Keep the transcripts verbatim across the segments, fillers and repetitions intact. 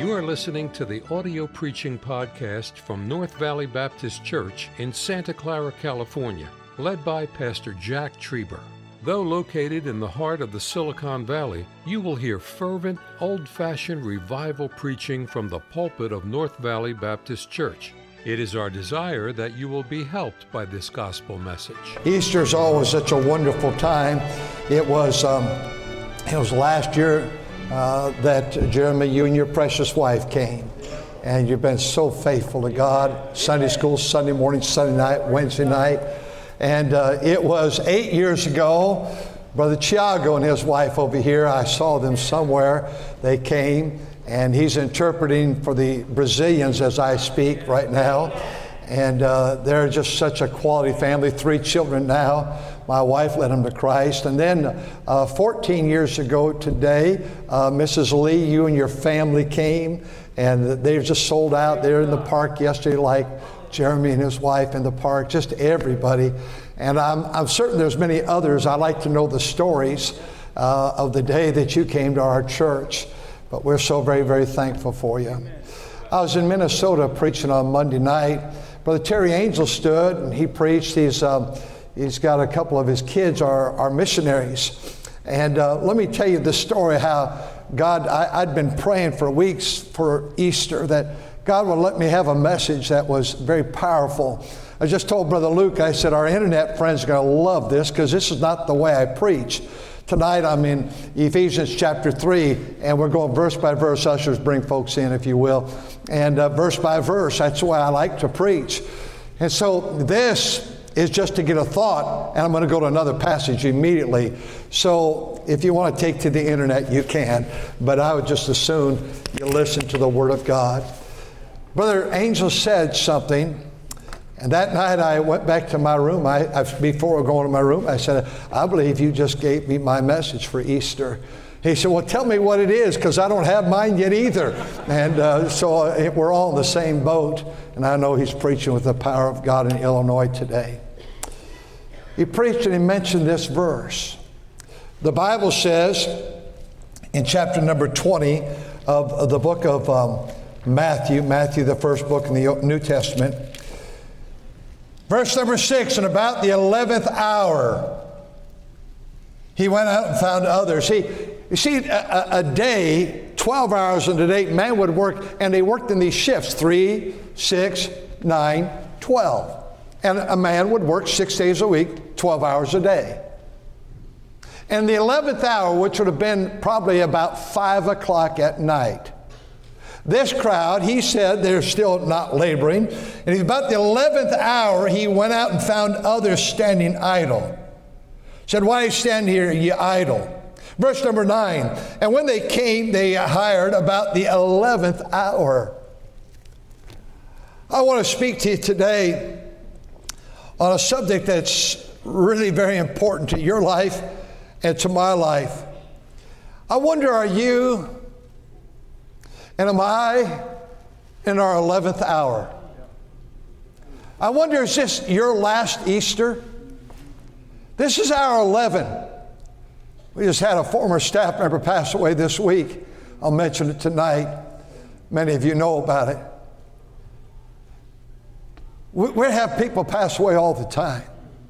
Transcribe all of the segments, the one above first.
You are listening to the audio preaching podcast from North Valley Baptist Church in Santa Clara, California, led by Pastor Jack Trieber. Though located in the heart of the Silicon Valley, you will hear fervent, old-fashioned revival preaching from the pulpit of North Valley Baptist Church. It is our desire that you will be helped by this gospel message. Easter is always such a wonderful time. It was, um, it was last year uh, that, Jeremy, you and your precious wife came. And you've been so faithful to God. Sunday school, Sunday morning, Sunday night, Wednesday night. And uh, it was eight years ago, Brother Tiago and his wife over here, I saw them somewhere. They came, and he's interpreting for the Brazilians as I speak right now. And uh, they're just such a quality family, three children now. My wife led them to Christ. And then uh, fourteen years ago today, uh, Missus Lee, you and your family came, and they've just sold out. They're in the park yesterday, like Jeremy and his wife in the park, just everybody. And I'm, I'm certain there's many others. I like to know the stories uh, of the day that you came to our church. But we're so very, very thankful for you. I was in Minnesota preaching on Monday night. Brother Terry Angel stood and he preached. He's, um, he's got a couple of his kids are, are missionaries. And uh, let me tell you the story how God, I, I'd been praying for weeks for Easter that God would let me have a message that was very powerful. I just told Brother Luke, I said, our internet friends are going to love this because this is not the way I preach. Tonight I'm in Ephesians chapter three, and we're going verse by verse. Ushers, bring folks in, if you will. And uh, verse by verse, that's the way I like to preach. And so this is just to get a thought, and I'm going to go to another passage immediately. So if you want to take to the internet, you can. But I would just as soon you listen to the Word of God. Brother Angel said something, and that night I went back to my room. I, I before going to my room, I said, I believe you just gave me my message for Easter. He said, well, tell me what it is, because I don't have mine yet either. And uh, so uh, we're all in the same boat, and I know he's preaching with the power of God in Illinois today. He preached and he mentioned this verse. The Bible says in chapter number twenty of, of the book of um, Matthew, Matthew, the first book in the New Testament, verse number six, and about the eleventh hour, he went out and found others. He, you see, a, a day, twelve hours in a day, man would work, and they worked in these shifts, three, six, nine, twelve. And a man would work six days a week, twelve hours a day. And the eleventh hour, which would have been probably about five o'clock at night, this crowd, he said, they're still not laboring. And about the eleventh hour, he went out and found others standing idle. Said, why stand here, ye idle? Verse number nine, and when they came, they hired about the eleventh hour. I want to speak to you today on a subject that's really very important to your life and to my life. I wonder, are you and am I in our eleventh hour? I wonder, is this your last Easter? This is our eleven. We just had a former staff member pass away this week. I'll mention it tonight. Many of you know about it. We, we have people pass away all the time.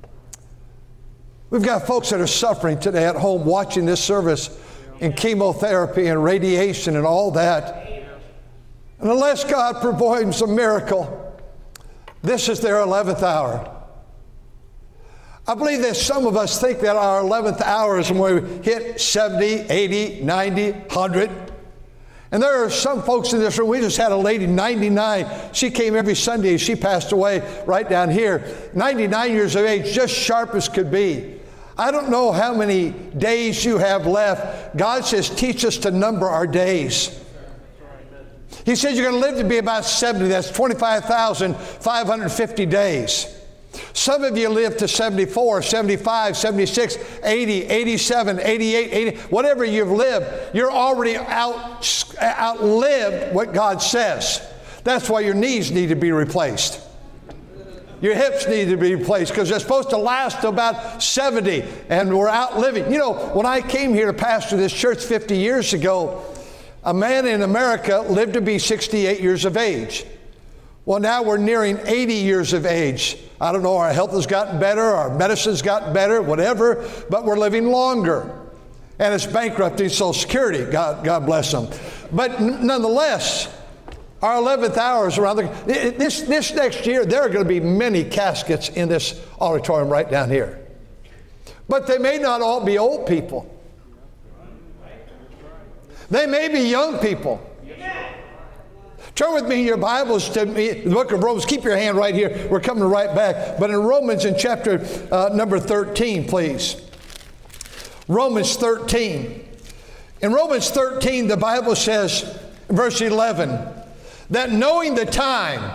We've got folks that are suffering today at home watching this service in chemotherapy and radiation and all that. And unless God performs a miracle, this is their eleventh hour. I believe that some of us think that our eleventh hour is when we hit seventy, eighty, ninety, one hundred. And there are some folks in this room, we just had a lady, ninety-nine. She came every Sunday. She passed away right down here. ninety-nine years of age, just sharp as could be. I don't know how many days you have left. God says, teach us to number our days. He says you're going to live to be about seventy. That's twenty-five thousand five hundred fifty days. Some of you live to seventy-four, seventy-five, seventy-six, eighty, eighty-seven, eighty-eight, eighty. Whatever you've lived, you're already out, outlived what God says. That's why your knees need to be replaced. Your hips need to be replaced because they're supposed to last about seventy, and we're outliving. You know, when I came here to pastor this church fifty years ago, A man in America lived to be sixty-eight years of age. Well, now we're nearing eighty years of age. I don't know, our health has gotten better, our medicine's gotten better, whatever, but we're living longer. And it's bankrupting Social Security, God, God bless them. But n- nonetheless, our eleventh hour is around the... This, this next year, there are going to be many caskets in this auditorium right down here. But they may not all be old people. They may be young people. Turn with me in your Bibles to me, the book of Romans. Keep your hand right here. We're coming right back. But in Romans in chapter uh, number thirteen, please. Romans thirteen. In Romans thirteen, the Bible says, verse eleven, that knowing the time,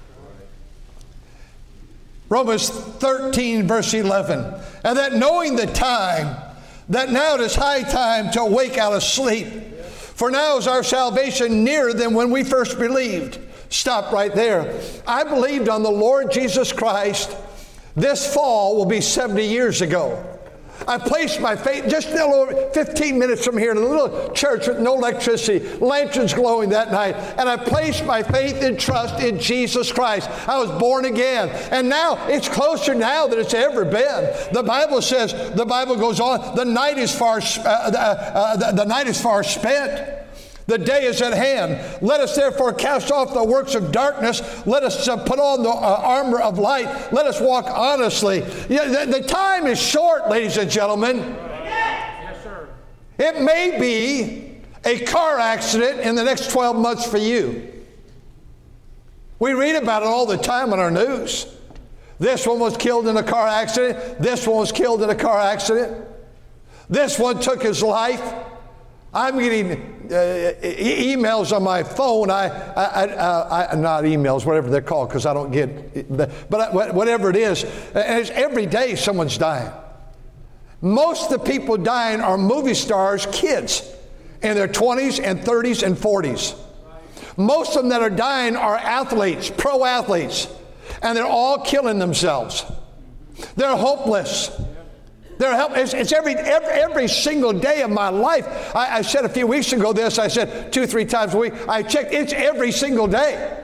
Romans thirteen, verse eleven, and that knowing the time, that now it is high time to awake out of sleep. For now is our salvation nearer than when we first believed. Stop right there. I believed on the Lord Jesus Christ this fall will be seventy years ago. I placed my faith just a little over fifteen minutes from here in a little church with no electricity, lanterns glowing that night, and I placed my faith and trust in Jesus Christ. I was born again, and now it's closer now than it's ever been. The Bible says, the Bible goes on, the night is far, uh, uh, uh, the, the night is far spent. The day is at hand. Let us therefore cast off the works of darkness. Let us uh, put on the uh, armor of light. Let us walk honestly. Yeah, the, the time is short, ladies and gentlemen. Yes, sir. It may be a car accident in the next twelve months for you. We read about it all the time on our news. This one was killed in a car accident. This one was killed in a car accident. This one took his life. I'm getting uh, e- emails on my phone. I, I, I, I, not emails, whatever they're called, because I don't get it. But, but whatever it is, and it's every day someone's dying. Most of the people dying are movie stars, kids, in their twenties and thirties and forties. Most of them that are dying are athletes, pro athletes, and they're all killing themselves. They're hopeless. They're help. It's, it's every, every every single day of my life. I, I said a few weeks ago this. I said two, three times a week. I checked. It's every single day.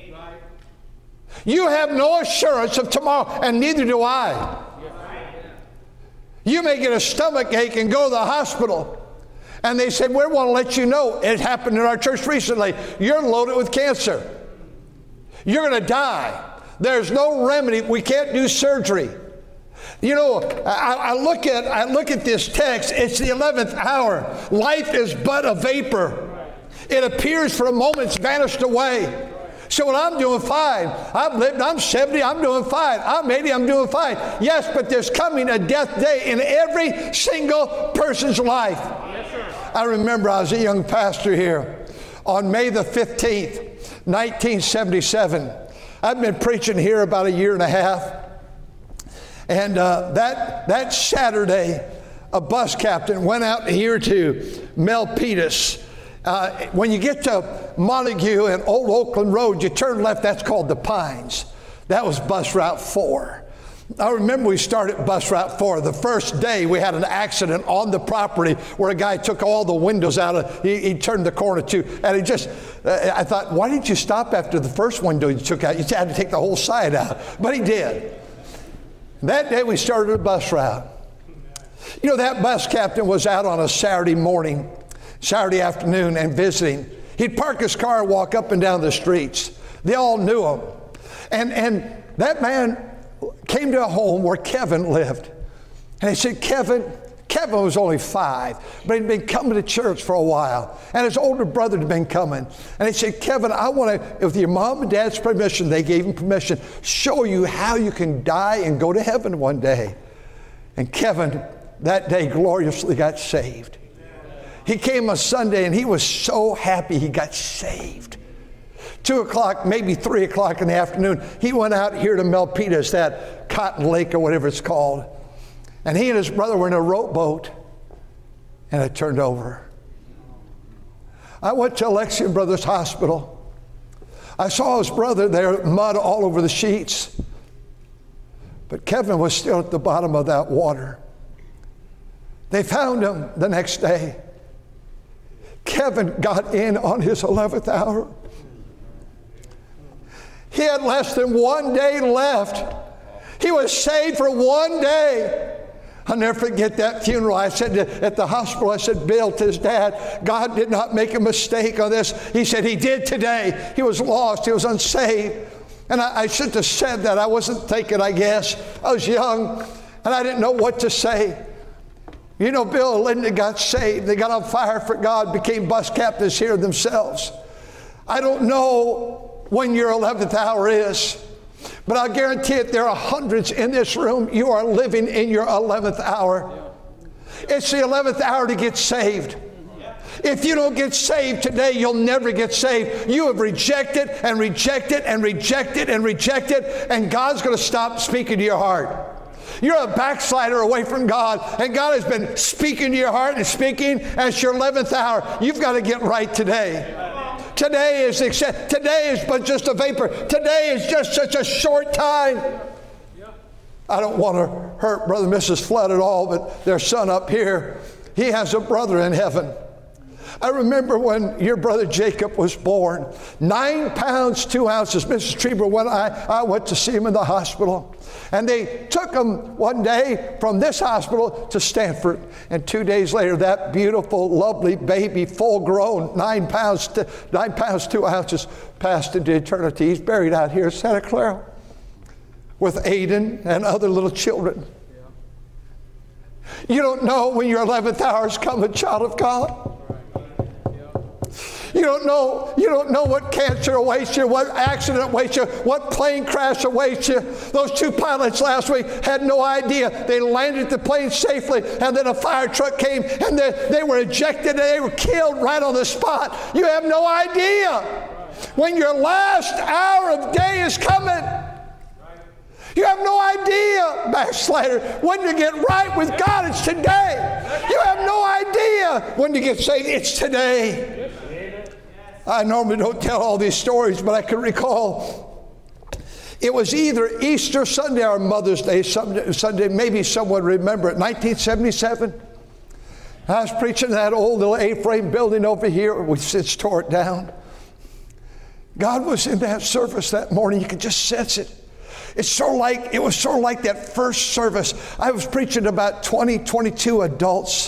You have no assurance of tomorrow, and neither do I. You may get a stomach ache and go to the hospital, and they said, we want to let you know. It happened in our church recently. You're loaded with cancer. You're going to die. There's no remedy. We can't do surgery. You know, I, I look at I look at this text. It's the eleventh hour. Life is but a vapor. It appears for a moment, it's vanished away. So when I'm doing fine, I've lived, I'm seventy, I'm doing fine. I'm eighty, I'm doing fine. Yes, but there's coming a death day in every single person's life. Yes, sir. I remember I was a young pastor here on May the fifteenth, nineteen seventy-seven. I've been preaching here about a year and a half. And uh, that that Saturday, a bus captain went out here to Milpitas. Uh, when you get to Montague and Old Oakland Road, you turn left. That's called the Pines. That was bus route four. I remember we started bus route four. The first day we had an accident on the property where a guy took all the windows out of, he, he turned the corner too, and he just, uh, I thought, why didn't you stop after the first window you took out? You had to take the whole side out. But he did. That day we started a bus route. You know, that bus captain was out on a Saturday morning, Saturday afternoon, and visiting. He'd park his car and walk up and down the streets. They all knew him. And, and that man came to a home where Kevin lived. And he said, Kevin, Kevin was only five, but he'd been coming to church for a while. And his older brother had been coming. And he said, Kevin, I want to, with your mom and dad's permission, they gave him permission, show you how you can die and go to heaven one day. And Kevin, that day, gloriously got saved. He came on Sunday, and he was so happy he got saved. Two o'clock, maybe three o'clock in the afternoon, he went out here to Milpitas, that Cotton Lake or whatever it's called. And he and his brother were in a rowboat, and it turned over. I went to Alexian Brothers Hospital. I saw his brother there, mud all over the sheets. But Kevin was still at the bottom of that water. They found him the next day. Kevin got in on his eleventh hour. He had less than one day left. He was saved for one day. I'll never forget that funeral. I said to, at the hospital, I said, Bill, to his dad, God did not make a mistake on this. He said he did today. He was lost. He was unsaved. And I, I shouldn't have said that. I wasn't thinking, I guess. I was young, and I didn't know what to say. You know, Bill and Linda got saved. They got on fire for God, became bus captains here themselves. I don't know when your eleventh hour is, but I'll guarantee it, there are hundreds in this room. You are living in your eleventh hour. It's the eleventh hour to get saved. If you don't get saved today, you'll never get saved. You have rejected and rejected and rejected and rejected, and God's going to stop speaking to your heart. You're a backslider away from God, and God has been speaking to your heart and speaking as your eleventh hour. You've got to get right today. Today is today is but just a vapor. Today is just such a short time. I don't want to hurt Brother and Missus Flood at all, but their son up here, he has a brother in heaven. I remember when your brother Jacob was born, nine pounds, two ounces. Missus Trieber, when I, I went to see him in the hospital, and they took him one day from this hospital to Stanford. And two days later, that beautiful, lovely baby, full grown, nine pounds, nine pounds, two ounces, passed into eternity. He's buried out here in Santa Clara with Aiden and other little children. You don't know when your eleventh hour is coming, child of God. You don't know, you don't know what cancer awaits you, what accident awaits you, what plane crash awaits you. Those two pilots last week had no idea. They landed the plane safely, and then a fire truck came, and they, they were ejected, and they were killed right on the spot. You have no idea when your last hour of day is coming. You have no idea, backslider, when to get right with God. It's today. You have no idea when to get saved. It's today. I normally don't tell all these stories, but I can recall it was either Easter Sunday or Mother's Day Sunday, Sunday maybe someone remember it, nineteen seventy-seven. I was preaching in that old little A-frame building over here. We just tore it down. God was in that service that morning. You could just sense it. It's sort of like, it was sort of like that first service. I was preaching about twenty, twenty-two adults.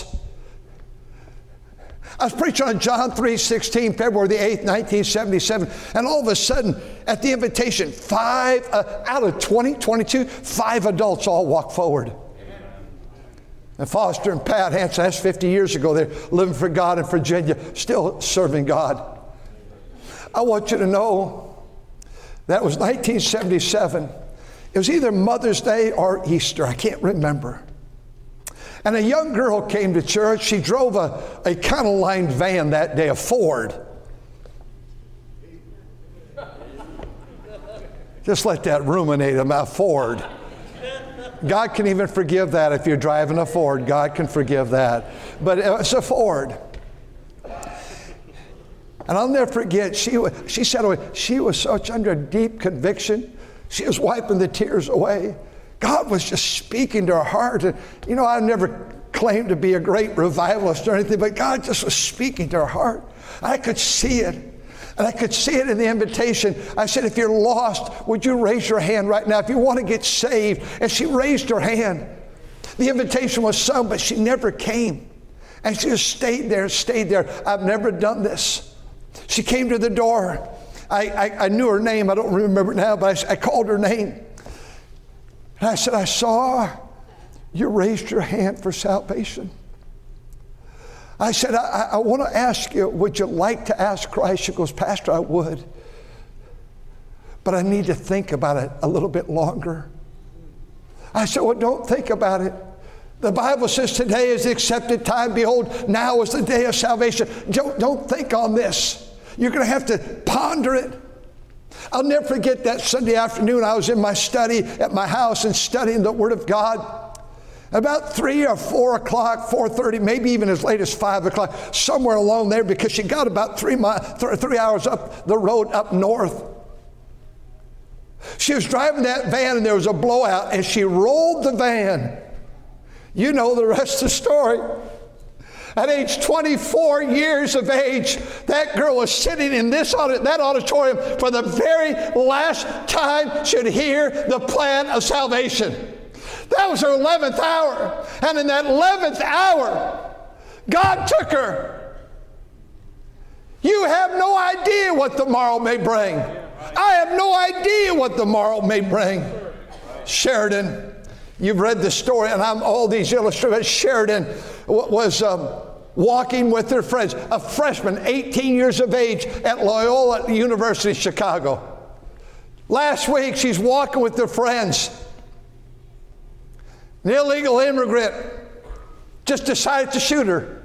I was preaching on John three sixteen, February the eighth, nineteen seventy-seven, and all of a sudden, at the invitation, five, uh, out of twenty, twenty-two, five adults all walked forward. Amen. And Foster and Pat Hanson, that's fifty years ago, they're living for God in Virginia, still serving God. I want you to know that was nineteen seventy-seven. It was either Mother's Day or Easter, I can't remember. And a young girl came to church. She drove a, a Econoline van that day, a Ford. Just let that ruminate about Ford. God can even forgive that if you're driving a Ford. God can forgive that. But it's a Ford. And I'll never forget, she, she said she was such under deep conviction. She was wiping the tears away. God was just speaking to her heart. And, you know, I never claimed to be a great revivalist or anything, but God just was speaking to her heart. I could see it. And I could see it in the invitation. I said, if you're lost, would you raise your hand right now if you want to get saved? And she raised her hand. The invitation was sung, but she never came. And she just stayed there, stayed there. I've never done this. She came to the door. I, I, I knew her name. I don't remember it now, but I, I called her name. And I said, I saw you raised your hand for salvation. I said, I, I want to ask you, would you like to ask Christ? She goes, Pastor, I would. But I need to think about it a little bit longer. I said, well, don't think about it. The Bible says today is the accepted time. Behold, now is the day of salvation. Don't, don't think on this. You're going to have to ponder it. I'll never forget that Sunday afternoon. I was in my study at my house and studying the Word of God. About three or four o'clock, four thirty, maybe even as late as five o'clock, somewhere along there, because she got about three, mi- th- three hours up the road up north. She was driving that van and there was a blowout and she rolled the van. You know the rest of the story. At age twenty-four years of age, that girl was sitting in this audit, that auditorium for the very last time she'd hear the plan of salvation. That was her eleventh hour. And in that eleventh hour, God took her. You have no idea what tomorrow may bring. I have no idea what tomorrow may bring. Sheridan, you've read the story, and I'm all these illustrations. Sheridan was um, walking with her friends, a freshman, eighteen years of age, at Loyola University, Chicago. Last week, she's walking with her friends. An illegal immigrant just decided to shoot her.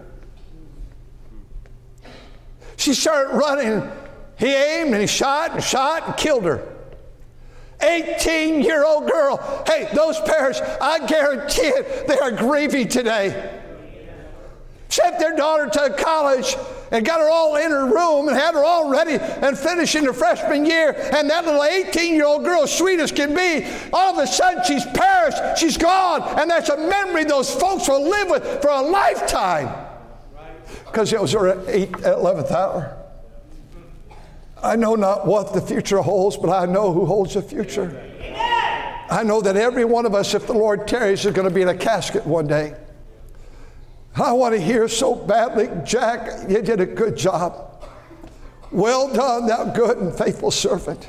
She started running. He aimed and he shot and shot and killed her. eighteen-year-old girl. Hey, those parents, I guarantee it, they are grieving today. Sent their daughter to college and got her all in her room and had her all ready and finishing her freshman year. And that little eighteen-year-old girl, sweet as can be, all of a sudden she's perished. She's gone. And that's a memory those folks will live with for a lifetime. Because it was her eleventh hour. I know not what the future holds, but I know who holds the future. Amen. I know that every one of us, if the Lord tarries, is going to be in a casket one day. I want to hear so badly, Jack, you did a good job. Well done, thou good and faithful servant.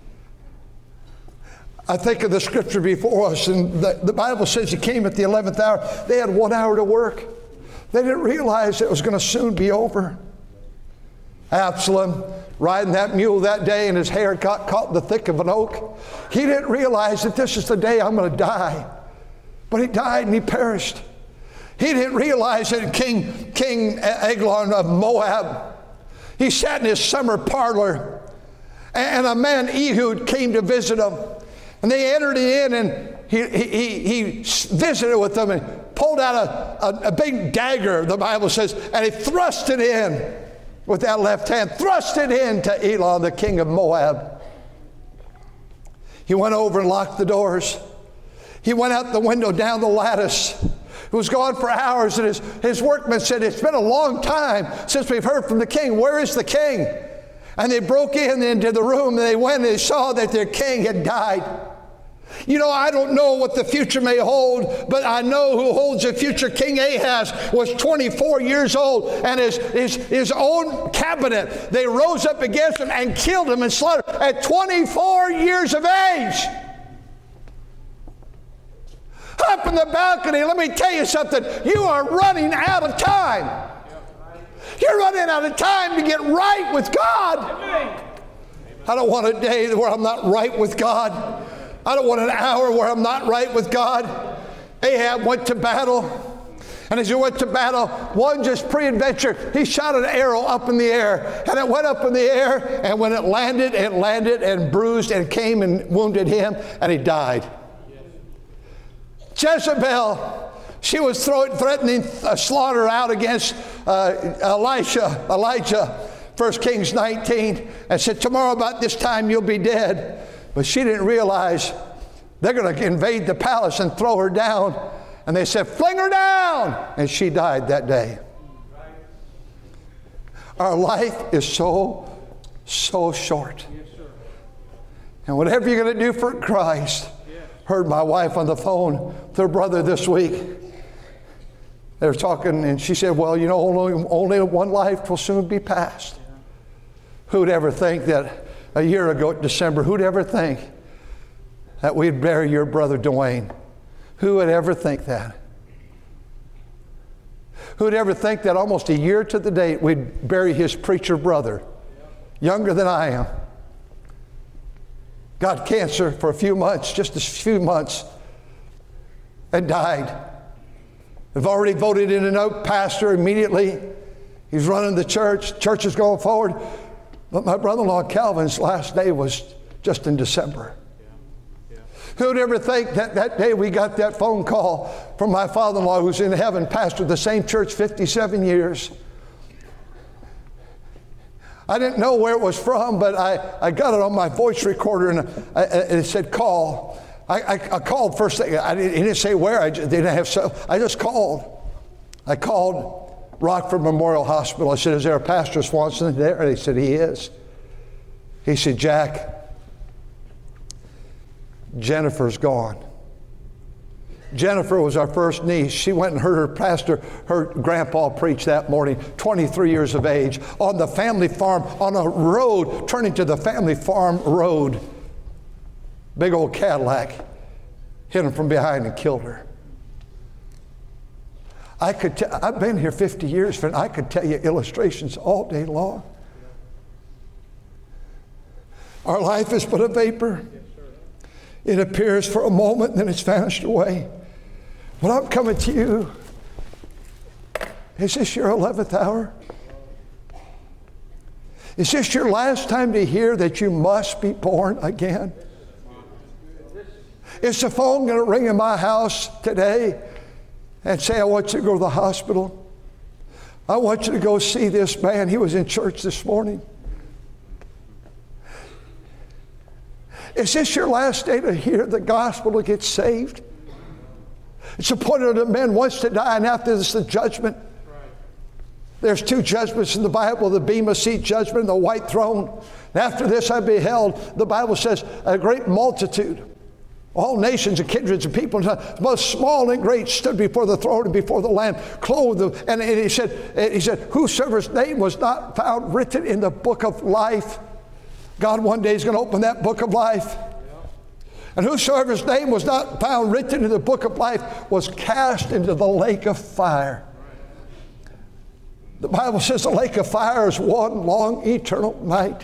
I think of the scripture before us, and the, the Bible says he came at the eleventh hour. They had one hour to work. They didn't realize it was going to soon be over. Absalom, riding that mule that day, and his hair got caught in the thick of an oak. He didn't realize that this is the day I'm going to die. But he died and he perished. He didn't realize that King, King Eglon of Moab, he sat in his summer parlor, and a man, Ehud, came to visit him. And they entered in, and he, he, he visited with them and pulled out a, a, a big dagger, the Bible says, and he thrust it in with that left hand, thrust it into Eglon, the king of Moab. He went over and locked the doors. He went out the window, down the lattice. He was gone for hours, and his, his workmen said, it's been a long time since we've heard from the king. Where is the king? And they broke in into the room, and they went and they saw that their king had died. You know, I don't know what the future may hold, but I know who holds the future. King Ahaz was twenty-four years old, and his, his, his own cabinet, they rose up against him and killed him and slaughtered him at twenty-four years of age. Up in the balcony, let me tell you something. You are running out of time. You're running out of time to get right with God. I don't want a day where I'm not right with God. I don't want an hour where I'm not right with God. Ahab went to battle. And as he went to battle, one just pre-adventure, he shot an arrow up in the air. And it went up in the air. And when it landed, it landed and bruised and came and wounded him. And he died. Jezebel, she was throwing, threatening a slaughter out against uh, Elisha, Elijah, First Kings nineteen, and said, tomorrow about this time you'll be dead. But she didn't realize they're going to invade the palace and throw her down. And they said, fling her down! And she died that day. Our life is so, so short. And whatever you're going to do for Christ, heard my wife on the phone with her brother this week. They were talking, and she said, well, you know, only, only one life will soon be passed. Who'd ever think that a year ago at December, who'd ever think that we'd bury your brother Dwayne? Who would ever think that? Who'd ever think that almost a year to the date we'd bury his preacher brother, younger than I am? Got cancer for a few months, just a few months, and died. They've already voted in a new pastor immediately. He's running the church. Church is going forward. But my brother-in-law Calvin's last day was just in December. Yeah. Yeah. Who'd ever think that that day we got that phone call from my father-in-law who's in heaven, pastored the same church fifty-seven years. I didn't know where it was from, but I, I got it on my voice recorder, and I, I, it said call. I, I, I called first thing. I didn't, he didn't say where. I just, didn't have so. I just called. I called, Rockford Memorial Hospital. I said, is there a Pastor Swanson there? And he said, he is. He said, Jack, Jennifer's gone. Jennifer was our first niece. She went and heard her pastor, her grandpa preach that morning, twenty-three years of age, on the family farm, on a road, turning to the family farm road. Big old Cadillac hit him from behind and killed her. I could t- I've been here fifty years, friend. I could tell you illustrations all day long. Our life is but a vapor. It appears for a moment, and then it's vanished away. But I'm coming to you. Is this your eleventh hour? Is this your last time to hear that you must be born again? Is the phone going to ring in my house today and say, I want you to go to the hospital? I want you to go see this man. He was in church this morning. Is this your last day to hear the gospel to get saved? It's appointed that man wants to die, and after this, the judgment. There's two judgments in the Bible, the Bema Seat judgment and the white throne. And after this I beheld, the Bible says, a great multitude, all nations and kindreds and people, both small and great, stood before the throne and before the Lamb, clothed. And he said, he said, whosoever's name was not found written in the book of life. God one day is going to open that book of life. And whosoever's name was not found written in the book of life was cast into the lake of fire. The Bible says the lake of fire is one long eternal night.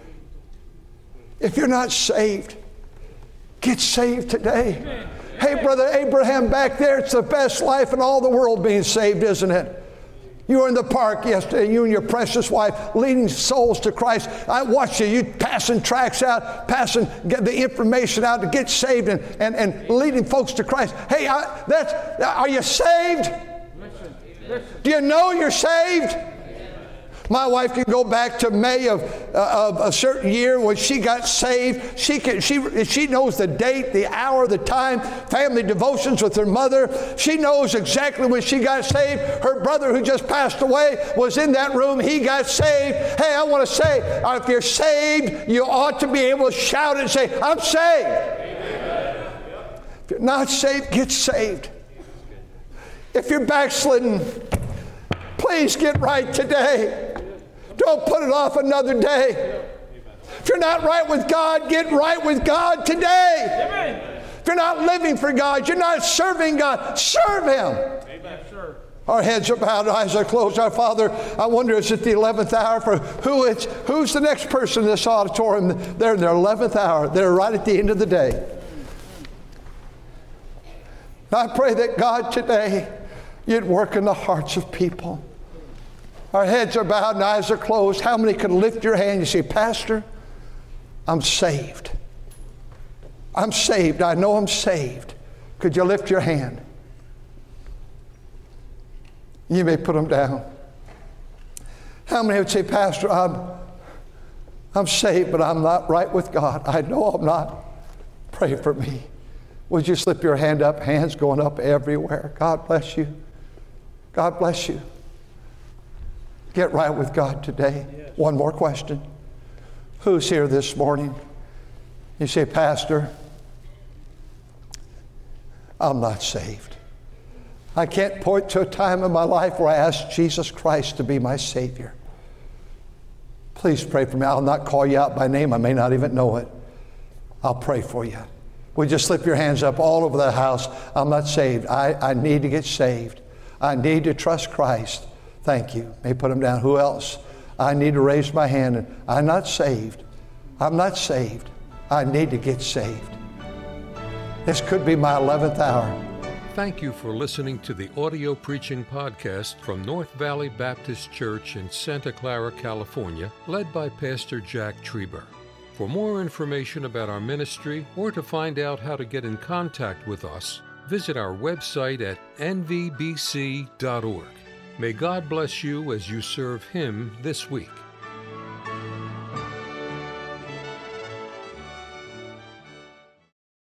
If you're not saved, get saved today. Hey, Brother Abraham back there, it's the best life in all the world being saved, isn't it? You were in the park yesterday, you and your precious wife, leading souls to Christ. I watched you, you passing tracts out, passing get the information out to get saved and, and, and leading folks to Christ. Hey, I, that's, are you saved? Listen, listen. Do you know you're saved? My wife can go back to May of, uh, of a certain year when she got saved. She can, she, she knows the date, the hour, the time, family devotions with her mother. She knows exactly when she got saved. Her brother who just passed away was in that room. He got saved. Hey, I want to say, if you're saved, you ought to be able to shout and say, I'm saved. Amen. If you're not saved, get saved. If you're backslidden, please get right today. Don't put it off another day. If you're not right with God, get right with God today. Amen. If you're not living for God, you're not serving God, serve Him. Amen, sir. Our heads are bowed, eyes are closed. Our Father, I wonder, is it the eleventh hour for who it's, who's the next person in this auditorium? They're in their eleventh hour. They're right at the end of the day. I pray that God today, you'd work in the hearts of people. Our heads are bowed and eyes are closed. How many could lift your hand and say, Pastor, I'm saved. I'm saved. I know I'm saved. Could you lift your hand? You may put them down. How many would say, Pastor, I'm, I'm saved, but I'm not right with God. I know I'm not. Pray for me. Would you slip your hand up? Hands going up everywhere. God bless you. God bless you. Get right with God today. Yes. One more question. Who's here this morning? You say, Pastor, I'm not saved. I can't point to a time in my life where I asked Jesus Christ to be my Savior. Please pray for me. I'll not call you out by name. I may not even know it. I'll pray for you. Would you slip your hands up all over the house? I'm not saved. I, I need to get saved. I need to trust Christ. Thank you. May put them down. Who else? I need to raise my hand. And I'm not saved. I'm not saved. I need to get saved. This could be my eleventh hour. Thank you for listening to the audio preaching podcast from North Valley Baptist Church in Santa Clara, California, led by Pastor Jack Trieber. For more information about our ministry or to find out how to get in contact with us, visit our website at n v b c dot org. May God bless you as you serve Him this week.